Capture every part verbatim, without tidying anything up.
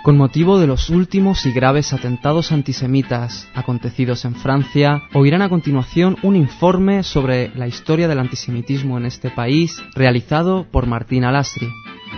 Con motivo de los últimos y graves atentados antisemitas acontecidos en Francia, oirán a continuación un informe sobre la historia del antisemitismo en este país, realizado por Martina Lasri.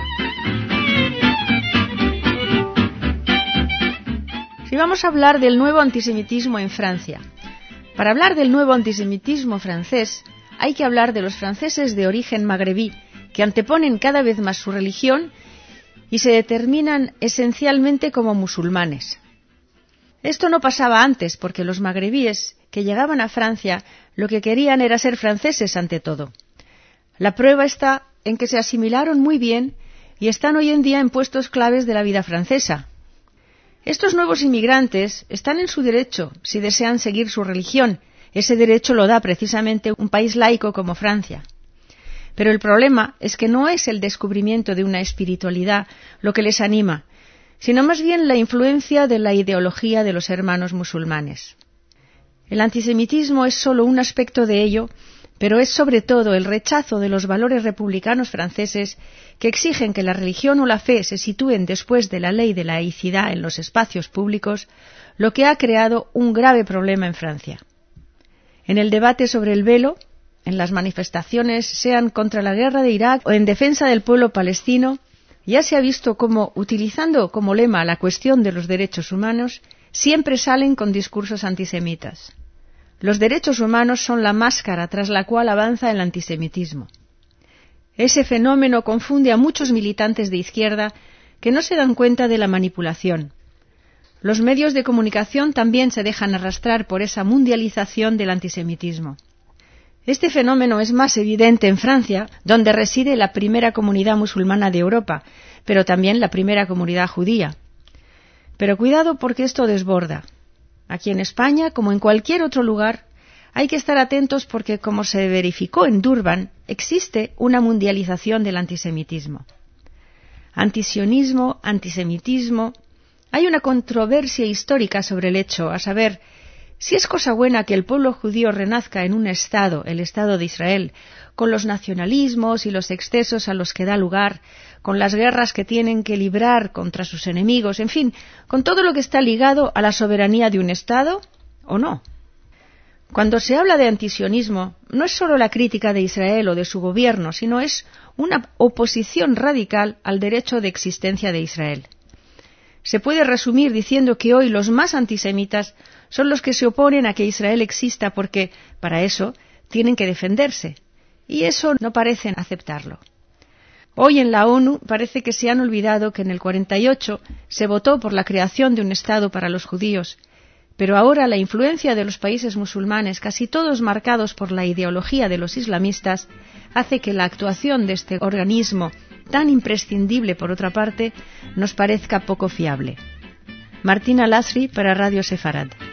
Sí, vamos a hablar del nuevo antisemitismo en Francia. Para hablar del nuevo antisemitismo francés, hay que hablar de los franceses de origen magrebí, que anteponen cada vez más su religión y se determinan esencialmente como musulmanes. Esto no pasaba antes, porque los magrebíes que llegaban a Francia lo que querían era ser franceses ante todo. La prueba está en que se asimilaron muy bien y están hoy en día en puestos claves de la vida francesa. Estos nuevos inmigrantes están en su derecho si desean seguir su religión. Ese derecho lo da precisamente un país laico como Francia. Pero el problema es que no es el descubrimiento de una espiritualidad lo que les anima, sino más bien la influencia de la ideología de los hermanos musulmanes. El antisemitismo es solo un aspecto de ello, pero es sobre todo el rechazo de los valores republicanos franceses que exigen que la religión o la fe se sitúen después de la ley de laicidad en los espacios públicos, lo que ha creado un grave problema en Francia. En el debate sobre el velo, en las manifestaciones, sean contra la guerra de Irak o en defensa del pueblo palestino, ya se ha visto cómo, utilizando como lema la cuestión de los derechos humanos, siempre salen con discursos antisemitas. Los derechos humanos son la máscara tras la cual avanza el antisemitismo. Ese fenómeno confunde a muchos militantes de izquierda que no se dan cuenta de la manipulación. Los medios de comunicación también se dejan arrastrar por esa mundialización del antisemitismo. Este fenómeno es más evidente en Francia, donde reside la primera comunidad musulmana de Europa, pero también la primera comunidad judía. Pero cuidado porque esto desborda. Aquí en España, como en cualquier otro lugar, hay que estar atentos porque, como se verificó en Durban, existe una mundialización del antisemitismo. Antisionismo, antisemitismo. Hay una controversia histórica sobre el hecho, a saber, si es cosa buena que el pueblo judío renazca en un Estado, el Estado de Israel, con los nacionalismos y los excesos a los que da lugar, con las guerras que tienen que librar contra sus enemigos, en fin, con todo lo que está ligado a la soberanía de un Estado, ¿o no? Cuando se habla de antisionismo, no es solo la crítica de Israel o de su gobierno, sino es una oposición radical al derecho de existencia de Israel. Se puede resumir diciendo que hoy los más antisemitas son los que se oponen a que Israel exista porque, para eso, tienen que defenderse. Y eso no parecen aceptarlo. Hoy en la ONU parece que se han olvidado que en el cuarenta y ocho se votó por la creación de un Estado para los judíos, pero ahora la influencia de los países musulmanes, casi todos marcados por la ideología de los islamistas, hace que la actuación de este organismo, tan imprescindible por otra parte, nos parezca poco fiable. Martina Lasri para Radio Sefarad.